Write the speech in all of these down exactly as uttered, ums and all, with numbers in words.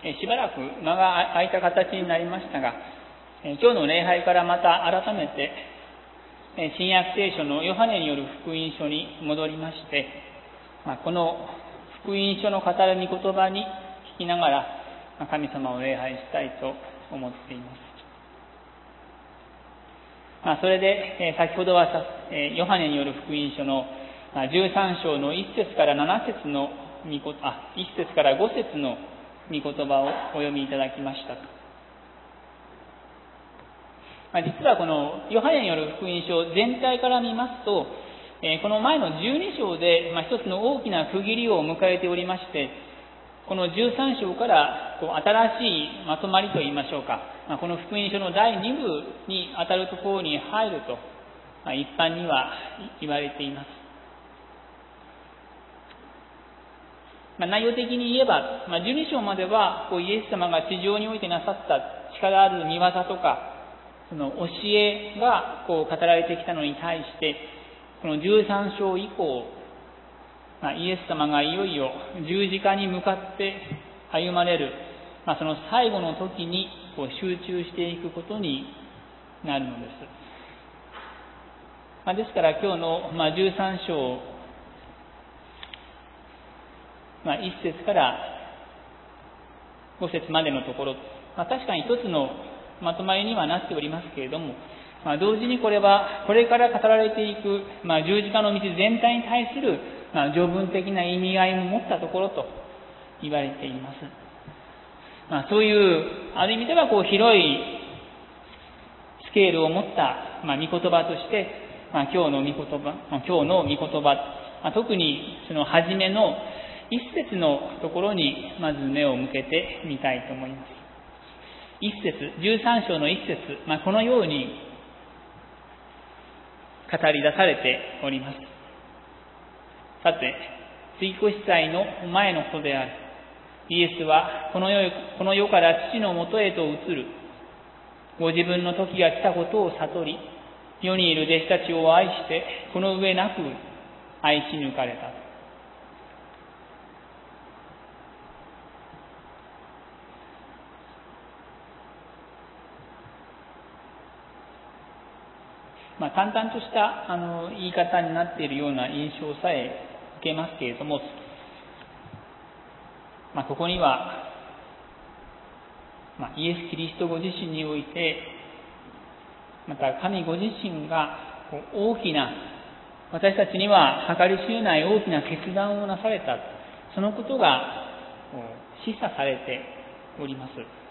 しばらく間が空いた形になりましたが、今日の礼拝からまた改めて新約聖書のヨハネによる福音書に戻りまして、この福音書の語る御言葉に聞きながら神様を礼拝したいと思っています。まあ、それで先ほどはヨハネによる福音書のじゅうさん章のいち節からなな節の御言あいち節からご節の御言葉をお読みいただきました。まあ、実はこのヨハネによる福音書全体から見ますと、この前のじゅうに章で一つの大きな区切りを迎えておりまして、このじゅうさん章から新しいまとまりといいましょうか、この福音書のだいに部にあたるところに入ると一般には言われています。まあ、内容的に言えば、まあ、じゅうに章まではこうイエス様が地上においてなさった力ある御業とかその教えがこう語られてきたのに対して、このじゅうさん章以降、まあ、イエス様がいよいよ十字架に向かって歩まれる、まあ、その最後の時にこう集中していくことになるのです。まあ、ですから今日のまあじゅうさん章、まあ、いち節からご節までのところ、まあ、確かに一つのまとまりにはなっておりますけれども、まあ、同時にこれはこれから語られていく、まあ、十字架の道全体に対する、まあ、条文的な意味合いも持ったところと言われています。まあ、そういうある意味ではこう広いスケールを持った、まあ、御言葉として、まあ、今日の御言葉、まあ、今日の御言葉、まあ、特にその初めの一節のところにまず目を向けてみたいと思います。一節、じゅうさん章の一節、まあ、このように語り出されております。さて、杉越祭の前のことである。イエスはこの世、この世から父のもとへと移る。ご自分の時が来たことを悟り、世にいる弟子たちを愛して、この上なく愛し抜かれた。まあ、淡々としたあの言い方になっているような印象さえ受けますけれども、まあ、ここには、まあ、イエス・キリストご自身において、また神ご自身が大きな、私たちには計り知れない大きな決断をなされた、そのことが示唆されております。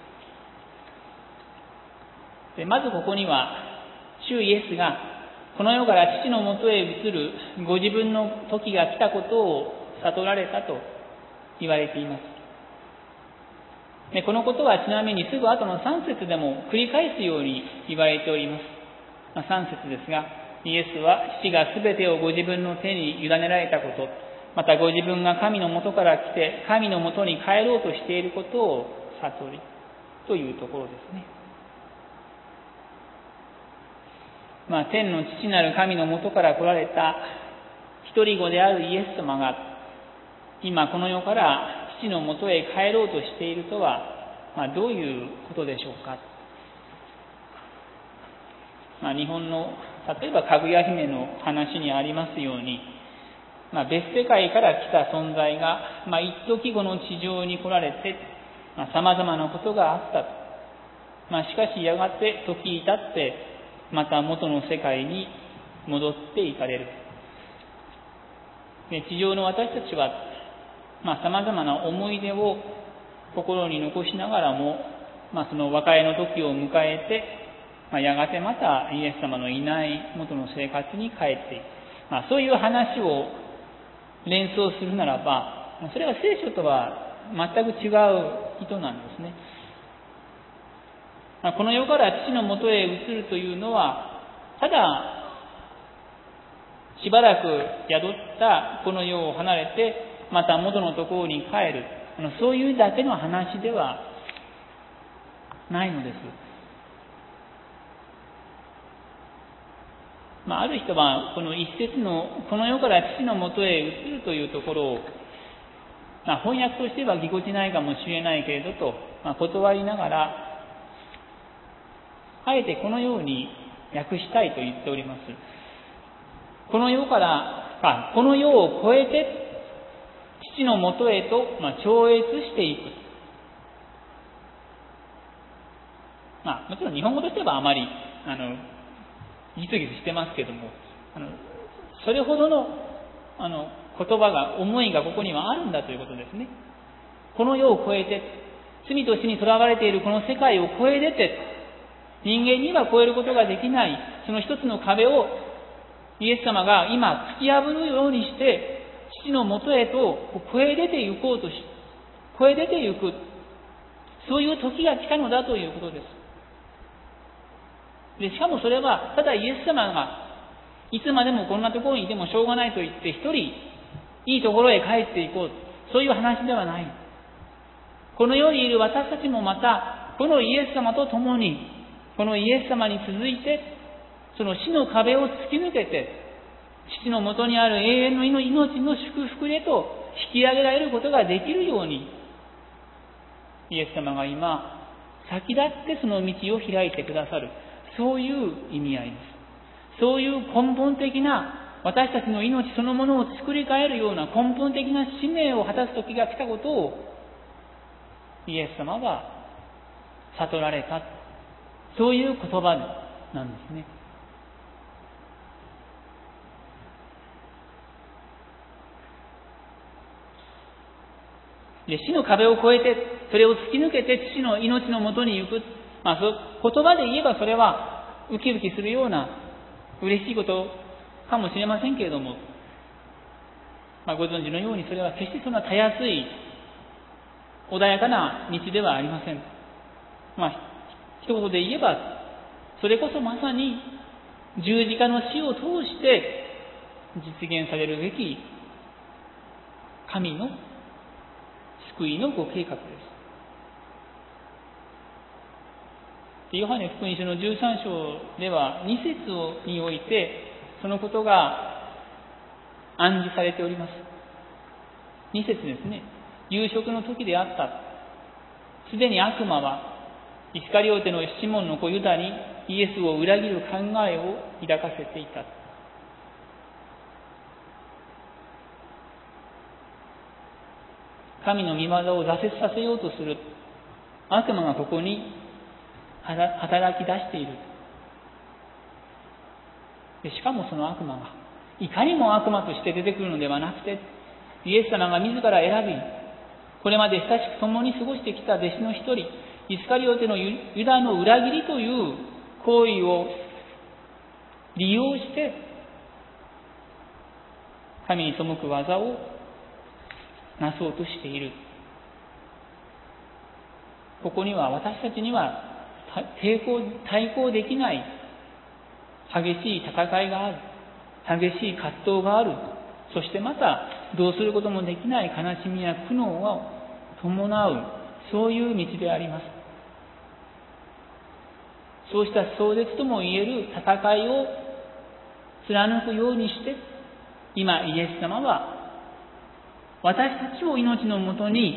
でまずここには、主イエスがこの世から父のもとへ移るご自分の時が来たことを悟られたと言われています。でこのことはちなみにすぐ後のさん節でも繰り返すように言われております。まあ、さん節ですが、イエスは父がすべてをご自分の手に委ねられたこと、またご自分が神のもとから来て神のもとに帰ろうとしていることを悟りというところですね。まあ、天の父なる神のもとから来られた一人子であるイエス様が今この世から父のもとへ帰ろうとしているとは、まあ、どういうことでしょうか。まあ、日本の例えばかぐや姫の話にありますように、まあ、別世界から来た存在が、まあ、一時この地上に来られてさまざ、まなことがあったと、まあ、しかしやがて時至ってまた元の世界に戻っていかれる。で地上の私たちはさまざ、まな思い出を心に残しながらも、まあ、その和解の時を迎えて、まあ、やがてまたイエス様のいない元の生活に帰っていく、まあ、そういう話を連想するならば、それは聖書とは全く違う意図なんですね。この世から父のもとへ移るというのは、ただしばらく宿ったこの世を離れてまた元のところに帰る、そういうだけの話ではないのです。まあ、ある人はこの一節のこの世から父のもとへ移るというところを、 まあ、翻訳としてはぎこちないかもしれないけれどと、まあ、断りながら、あえてこのように訳したいと言っております。この世から、あ、この世を超えて父のもとへと、まあ、超越していく。まあ、もちろん日本語としてはあまり、あの、ギスギスしてますけども、あの、それほどの、あの、言葉が、思いがここにはあるんだということですね。この世を超えて、罪と死にとらわれているこの世界を超え出て、人間には超えることができない、その一つの壁を、イエス様が今突き破るようにして、父のもとへと超え出て行こうとし、超え出て行く、そういう時が来たのだということです。で、しかもそれは、ただイエス様が、いつまでもこんなところにいてもしょうがないと言って、一人、いいところへ帰っていこう。そういう話ではない。この世にいる私たちもまた、このイエス様と共に、このイエス様に続いて、その死の壁を突き抜けて、父のもとにある永遠の命の祝福へと引き上げられることができるように、イエス様が今、先立ってその道を開いてくださる。そういう意味合いです。そういう根本的な、私たちの命そのものを作り変えるような根本的な使命を果たす時が来たことを、イエス様は悟られた。そういう言葉なんですね。で、死の壁を越えて、それを突き抜けて父の命のもとに行く。まあ、そ言葉で言えばそれはウキウキするような嬉しいことかもしれませんけれども、まあ、ご存知のようにそれは決してそんなたやすい穏やかな道ではありません。まあ、一言で言えば、それこそまさに十字架の死を通して実現されるべき神の救いのご計画です。ヨハネ福音書のじゅうさん章ではに節においてそのことが暗示されております。に節ですね。夕食の時であった。すでに悪魔はイスカリオテのシモンの子ユダにイエスを裏切る考えを抱かせていた。神の御業を挫折させようとする悪魔がここに働き出している。でしかもその悪魔がいかにも悪魔として出てくるのではなくて、イエス様が自ら選び、これまで親しく共に過ごしてきた弟子の一人、イスカリオテのユダの裏切りという行為を利用して神に背く技をなそうとしている。ここには私たちには抵抗、対抗できない激しい戦いがある。激しい葛藤がある。そしてまたどうすることもできない悲しみや苦悩を伴う、そういう道であります。そうした壮絶とも言える戦いを貫くようにして、今イエス様は私たちを命のもとに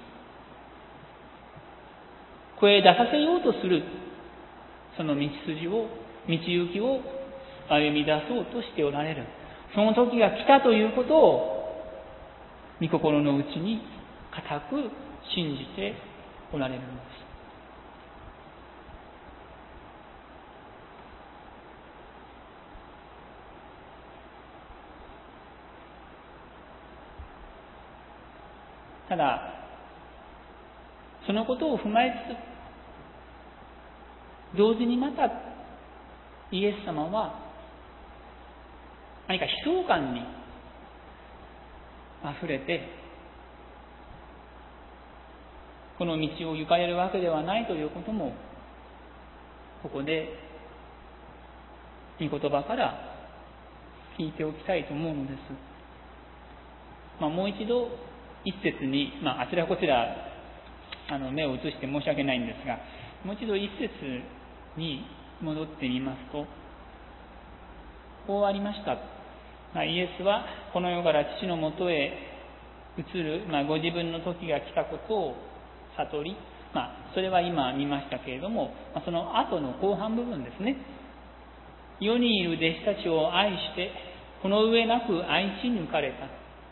声出させようとするその道筋を、道行きを歩み出そうとしておられる。その時が来たということを御心の内に固く信じておられるのです。ただそのことを踏まえつつ、同時にまたイエス様は何か悲壮感にあふれて、この道を行かれるわけではないということもここで御言葉から聞いておきたいと思うのです。まあ、もう一度一節に、まあ、あちらこちらあの目を移して申し訳ないんですが、もう一度一節に戻ってみますと、こうありました。まあ、イエスはこの世から父のもとへ移る、まあ、ご自分の時が来たことを悟り、まあ、それは今見ましたけれども、まあ、その後の後半部分ですね。世にいる弟子たちを愛してこの上なく愛し抜かれた。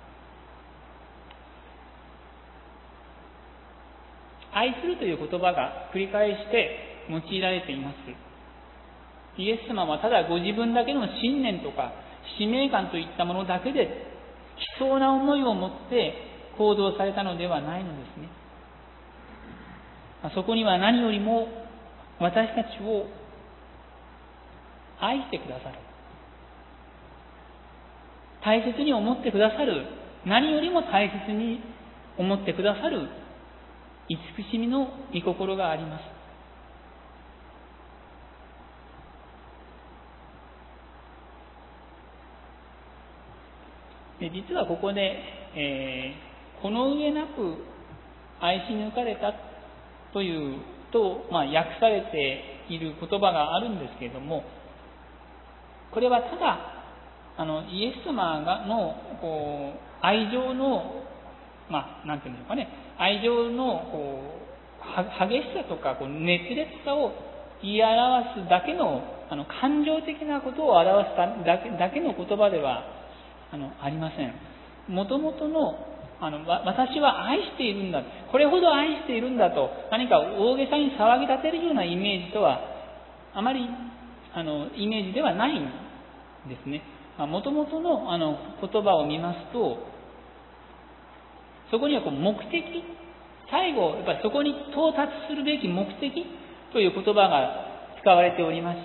愛するという言葉が繰り返して用いられています。イエス様はただご自分だけの信念とか使命感といったものだけで悲壮な思いを持って行動されたのではないのですね。そこには何よりも私たちを愛してくださる、大切に思ってくださる、何よりも大切に思ってくださる慈しみの御心があります。で実はここで、えー、この上なく愛し抜かれたというと、まあ、訳されている言葉があるんですけれども、これはただあのイエス様がのこう愛情の、まあ、なんていうんですかね、愛情のこう激しさとかこう熱烈さを言い表すだけの、あの感情的なことを表すだけだけの言葉ではあのありません。もともとのあの私は愛しているんだ、これほど愛しているんだと何か大げさに騒ぎ立てるようなイメージとはあまりあのイメージではないんですね。もともとのあの言葉を見ますと、そこにはこう目的、最後やっぱりそこに到達するべき目的という言葉が使われておりまして、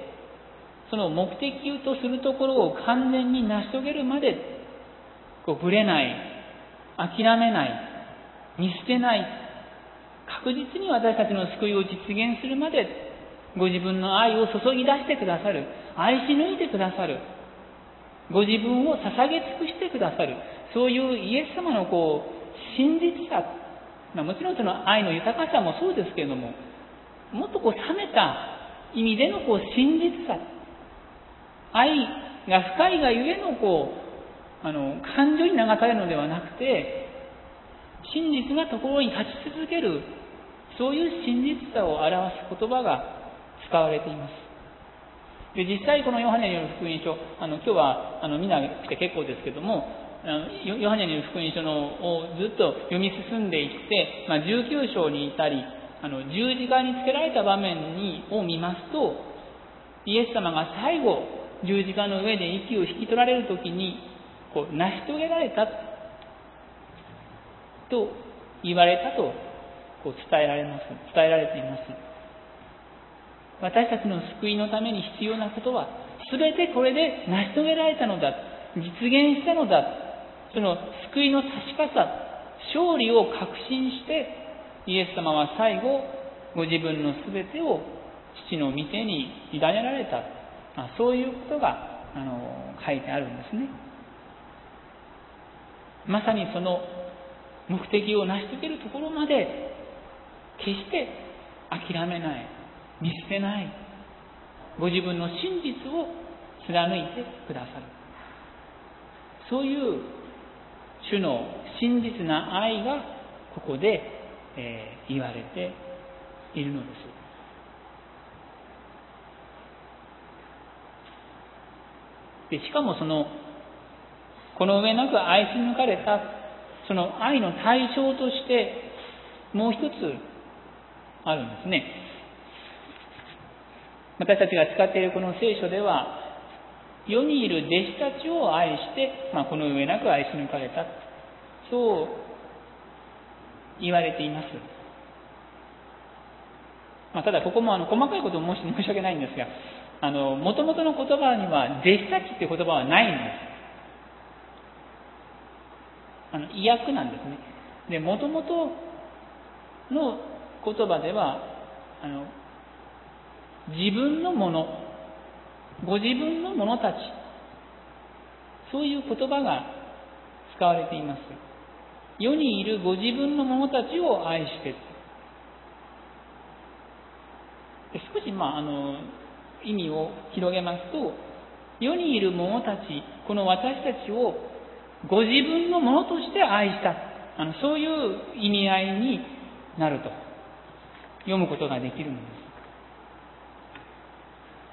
その目的とするところを完全に成し遂げるまでこうぶれない、諦めない、見捨てない、確実に私たちの救いを実現するまでご自分の愛を注ぎ出してくださる、愛し抜いてくださる、ご自分を捧げ尽くしてくださる、そういうイエス様のこう真実さ、まあ、もちろんその愛の豊かさもそうですけれども、もっとこう冷めた意味でのこう真実さ、愛が深いがゆえのこうあの感情に流されるのではなくて、真実なところに立ち続ける、そういう真実さを表す言葉が使われています。で実際このヨハネによる福音書、あの今日はあのみんな来て結構ですけども、あのヨハネによる福音書のをずっと読み進んでいって、まあ、じゅうきゅう章に至り、あの十字架につけられた場面にを見ますと、イエス様が最後十字架の上で息を引き取られるときにこう成し遂げられたと言われたとこう伝えられます伝えられています。私たちの救いのために必要なことは全てこれで成し遂げられたのだ、実現したのだ、その救いの確かさ、勝利を確信してイエス様は最後ご自分の全てを父の御手に委ねられた、まあ、そういうことがあの書いてあるんですね。まさにその目的を成し遂げるところまで決して諦めない、見捨てない、ご自分の真実を貫いてくださる、そういう主の真実な愛がここで、えー、言われているのです。でしかもそのこの上なく愛し抜かれたその愛の対象としてもう一つあるんですね。私たちが使っているこの聖書では、世にいる弟子たちを愛して、まあ、この上なく愛し抜かれた、そう言われています。まあ、ただここもあの細かいことを申し申し訳ないんですが、あの元々の言葉には弟子たちという言葉はないんです。あの意訳なんですね。で、元々の言葉ではあの自分のもの、ご自分の者たち、そういう言葉が使われています。世にいるご自分の者たちを愛して、少し、まあ、あの意味を広げますと、世にいる者たち、この私たちをご自分のものとして愛した、あのそういう意味合いになると読むことができるのです。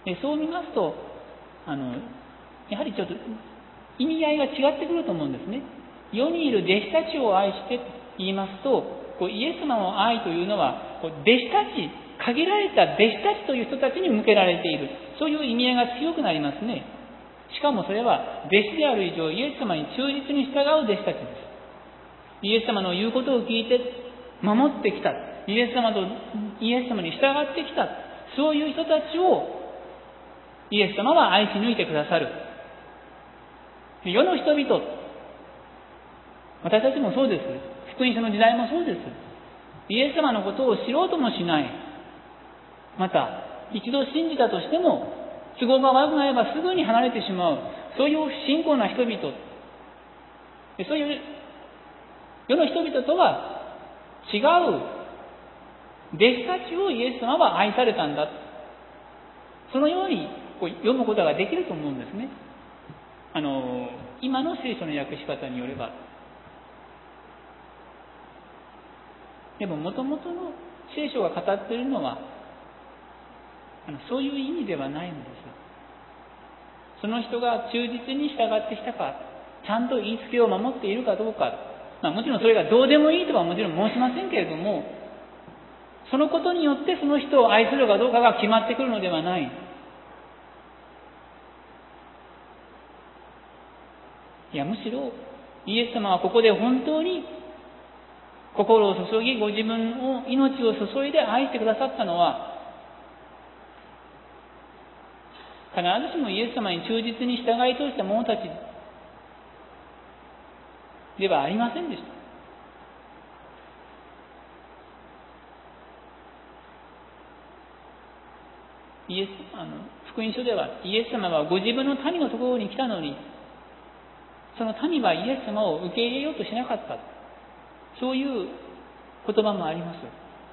でそう見ますとあのやはりちょっと意味合いが違ってくると思うんですね。世にいる弟子たちを愛してと言いますと、こうイエス様の愛というのはこう弟子たち、限られた弟子たちという人たちに向けられている、そういう意味合いが強くなりますね。しかもそれは弟子である以上、イエス様に忠実に従う弟子たちです。イエス様の言うことを聞いて守ってきた、イエス様とイエス様に従ってきた、そういう人たちをイエス様は愛し抜いてくださる。世の人々、私たちもそうです。福音書の時代もそうです。イエス様のことを知ろうともしない。また一度信じたとしても都合が悪くなればすぐに離れてしまう、そういう不信仰な人々、そういう世の人々とは違う弟子たちをイエス様は愛されたんだ、そのようにこう読むことができると思うんですね。あの今の聖書の訳し方によれば。でももともとの聖書が語っているのはあのそういう意味ではないのです。その人が忠実に従ってきたか、ちゃんと言いつけを守っているかどうか、まあ、もちろんそれがどうでもいいとはもちろん申しませんけれども、そのことによってその人を愛するかどうかが決まってくるのではない。いや、むしろイエス様はここで本当に心を注ぎ、ご自分を命を注いで愛してくださったのは、必ずしもイエス様に忠実に従い通した者たちではありませんでした。イエスあの福音書ではイエス様はご自分の民のところに来たのに、その民はイエス様を受け入れようとしなかった、そういう言葉もあります。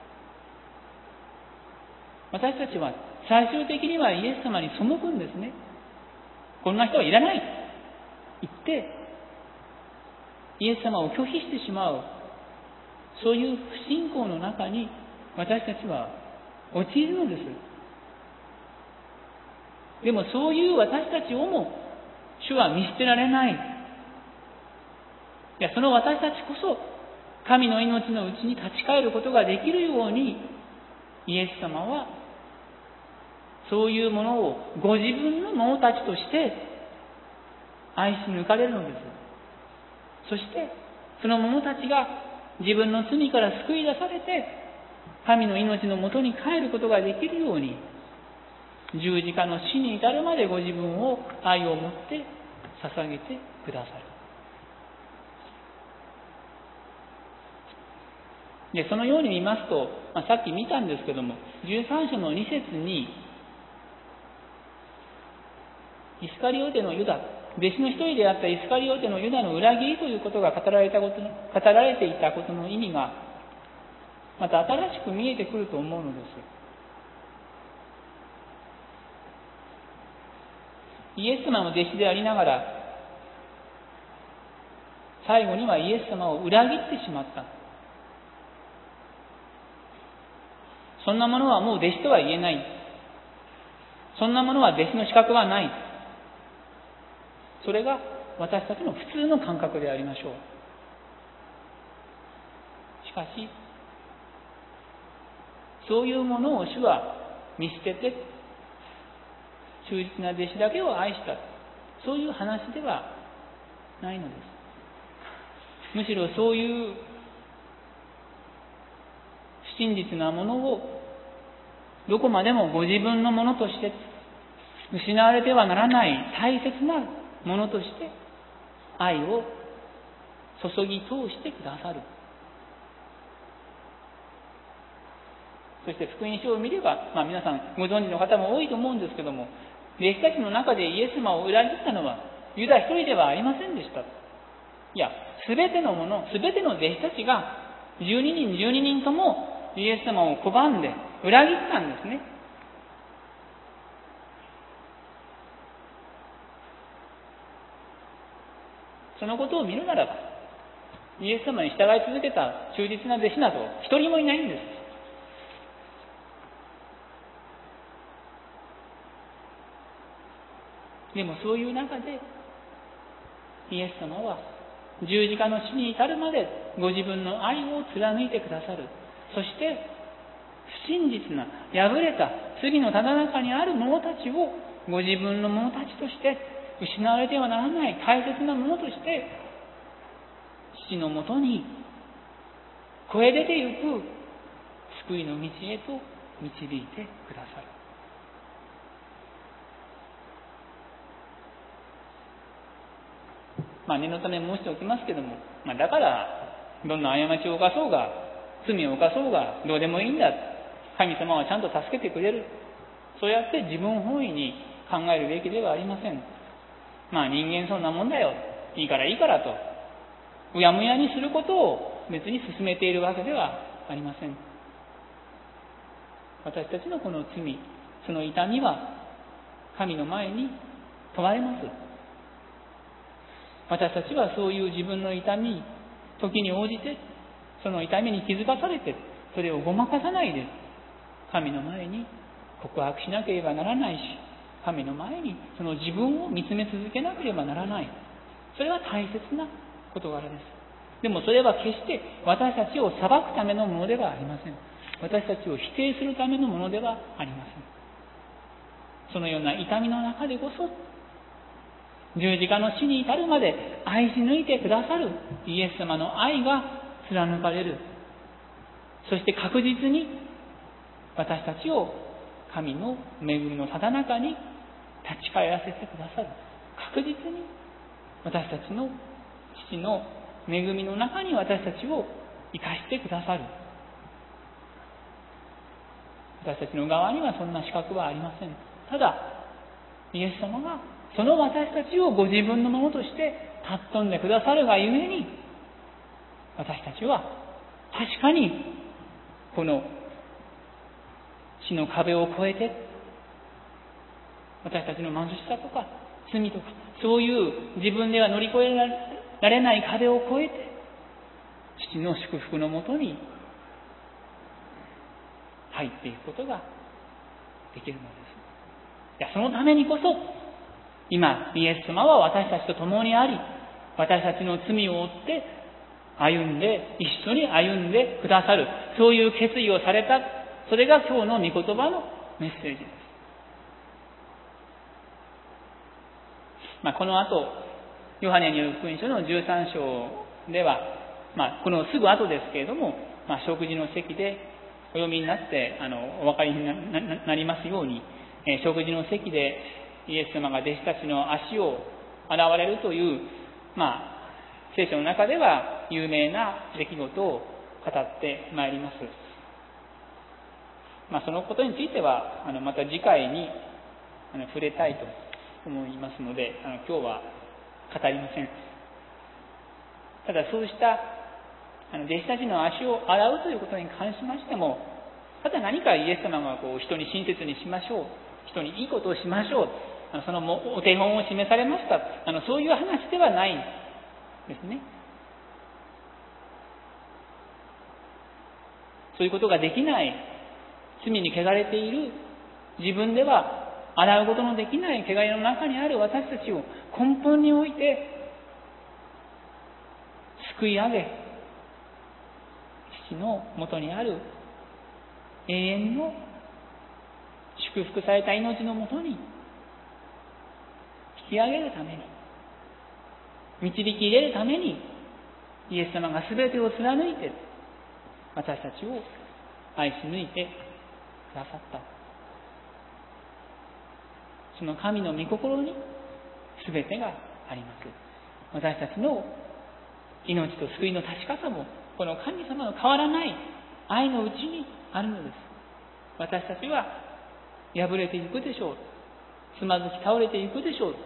私たちは最終的にはイエス様に背くんですね。こんな人はいらないと言ってイエス様を拒否してしまう、そういう不信仰の中に私たちは陥るのです。でもそういう私たちをも主は見捨てられない。いや、その私たちこそ神の命のうちに立ち返ることができるように、イエス様はそういうものをご自分の者たちとして愛し抜かれるのです。そしてその者たちが自分の罪から救い出されて神の命のもとに帰ることができるように、十字架の死に至るまでご自分を愛を持って捧げてくださる。でそのように見ますと、まあ、さっき見たんですけども、じゅうさん章のに節にイスカリオテのユダ、弟子の一人であったイスカリオテのユダの裏切りということが語られたこと、語られていたことの意味がまた新しく見えてくると思うのです。イエス様の弟子でありながら、最後にはイエス様を裏切ってしまった。そんなものはもう弟子とは言えない。そんなものは弟子の資格はない。それが私たちの普通の感覚でありましょう。しかし、そういうものを主は見捨てて、忠実な弟子だけを愛した、そういう話ではないのです。むしろそういう不真実なものをどこまでもご自分のものとして失われてはならない大切なものとして愛を注ぎ通してくださる。そして福音書を見れば、まあ、皆さんご存知の方も多いと思うんですけども、弟子たちの中でイエス様を裏切ったのはユダ一人ではありませんでした。いや、すべてのもの、すべての弟子たちがじゅうににんじゅうににんともイエス様を拒んで裏切ったんですね。 そのことを見るならば、イエス様に従い続けた忠実な弟子など一人もいないんです。でもそういう中でイエス様は十字架の死に至るまでご自分の愛を貫いてくださる。そして不真実な破れた罪のただ中にある者たちをご自分の者たちとして失われてはならない大切なものとして父のもとに超え出てゆく救いの道へと導いてくださる。まあ念のため申しておきますけども、まあ、だからどんな過ちを犯そうが罪を犯そうがどうでもいいんだ、神様はちゃんと助けてくれる、そうやって自分本位に考えるべきではありません。まあ人間そんなもんだよ、いいからいいからとうやむやにすることを別に進めているわけではありません。私たちのこの罪、その痛みは神の前に問われます。私たちはそういう自分の痛み、時に応じてその痛みに気づかされて、それをごまかさないで神の前に告白しなければならないし、神の前にその自分を見つめ続けなければならない。それは大切な事柄です。でもそれは決して私たちを裁くためのものではありません。私たちを否定するためのものではありません。そのような痛みの中でこそ十字架の死に至るまで愛し抜いてくださるイエス様の愛が貫かれる。そして確実に私たちを神の恵みのただ中に立ち返らせてくださる。確実に私たちの父の恵みの中に私たちを生かしてくださる。私たちの側にはそんな資格はありません。ただイエス様がその私たちをご自分のものとして尊んでくださるがゆえに、私たちは確かにこの死の壁を越えて、私たちの貧しさとか罪とかそういう自分では乗り越えられない壁を越えて父の祝福のもとに入っていくことができるのです。いや、そのためにこそ今イエス様は私たちと共にあり、私たちの罪を負って歩んで一緒に歩んでくださる、そういう決意をされた。それが今日の御言葉のメッセージです。まあ、この後ヨハネによる福音書のじゅうさん章では、まあ、このすぐ後ですけれども、まあ、食事の席でお読みになってあのお分かりに な, な, なりますように、えー、食事の席でイエス様が弟子たちの足を洗われるという、まあ、聖書の中では有名な出来事を語ってまいります。まあ、そのことについてはあのまた次回にあの触れたいと思いますので、あの今日は語りません。ただそうしたあの弟子たちの足を洗うということに関しましても、ただ何かイエス様がこう人に親切にしましょう、人にいいことをしましょう、あのそのお手本を示されました、あのそういう話ではないんですね。そういうことができない、罪に汚れている、自分では洗うことのできない汚れの中にある私たちを根本において救い上げ、父のもとにある永遠の祝福された命のもとに引き上げるために、導き入れるために、イエス様が全てを貫いて私たちを愛し抜いてくださった。その神の御心に全てがあります。私たちの命と救いの立ち方もこの神様の変わらない愛のうちにあるのです。私たちは破れていくでしょう、つまずき倒れていくでしょう、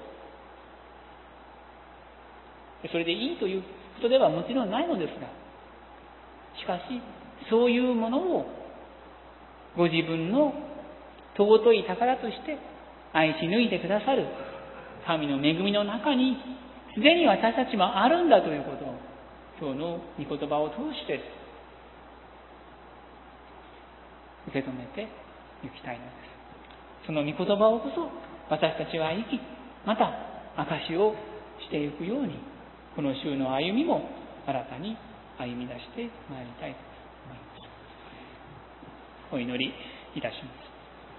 それでいいということではもちろんないのですが、しかしそういうものをご自分の尊い宝として愛し抜いてくださる神の恵みの中にすでに私たちもあるんだということを、今日の御言葉を通して受け止めていきたいのです。その御言葉をこそ私たちは生き、また証しをしていくように、この週の歩みも新たに歩み出してまいりたいと思います。お祈りいたします。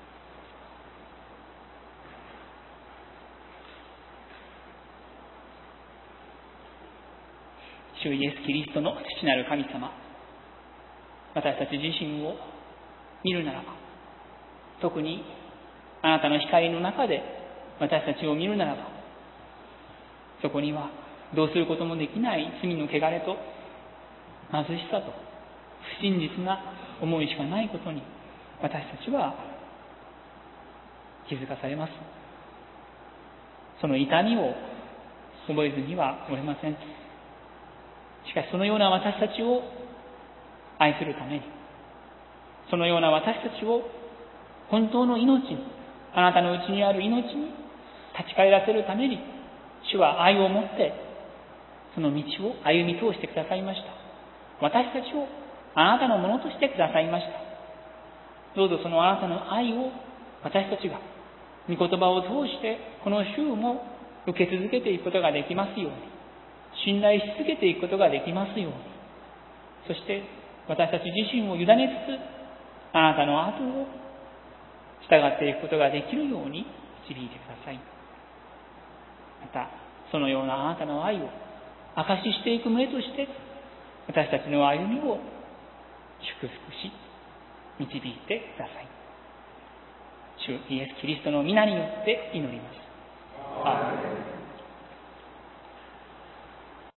主イエス・キリストの父なる神様、私たち自身を見るならば、特にあなたの光の中で私たちを見るならば、そこにはどうすることもできない罪の汚れと貧しさと不真実な思いしかないことに私たちは気づかされます。その痛みを覚えずにはおれません。しかしそのような私たちを愛するために、そのような私たちを本当の命に、あなたのうちにある命に立ち返らせるために、主は愛を持ってその道を歩み通してくださいました。私たちをあなたのものとしてくださいました。どうぞそのあなたの愛を私たちが御言葉を通してこの週も受け続けていくことができますように、信頼し続けていくことができますように、そして私たち自身を委ねつつ、あなたの後を従っていくことができるように導いてください。またそのようなあなたの愛を証ししていく旨として、私たちの歩みを祝福し導いてください。主イエス・キリストの皆によって祈ります。アーメン。